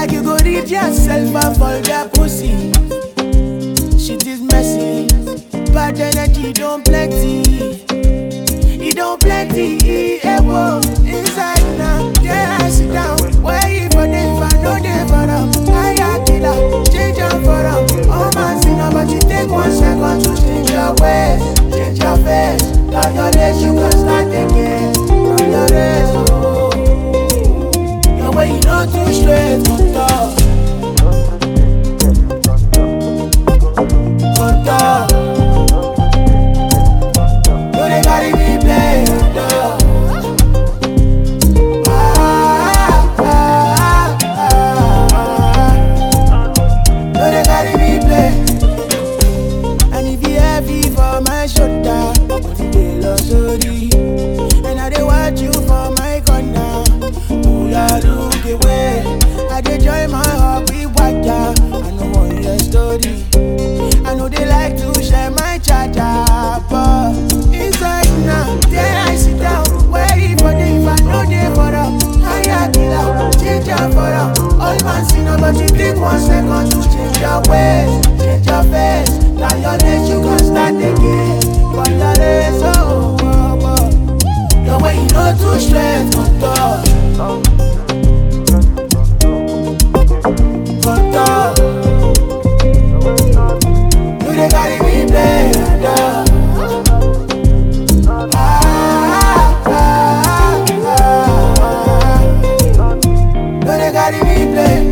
Like you go read yourself and fall that pussy. Shit is messy. Bad energy don't plenty. It don't plenty. Whoa. Inside now, there I sit down. Where you for them, if I know they for them. I got killer, change them for them. Oh man, see now, but you take 1 second to change your ways, change your face. Turn your days, you can start again. Turn your days, oh. Your way you know too straight, good talk. Good talk. You they carry me play, dog. You they carry me play. And if you heavy for my shoulder, they lost sorry. And I dey watch you for my corner. Pull out, look away. I dey join my heart with water. I know want your story. I know they like to share my charger, but inside now, there I sit down. Waiting for them, if I know they for them. I got killer, change your for them. All man see now, but you take 1 second to change your ways, change your face. Now your days you can start again. But your days, oh, oh, oh. Your way you know too straight, good talk. Good talk. You they carry me play, dog. You they carry me play.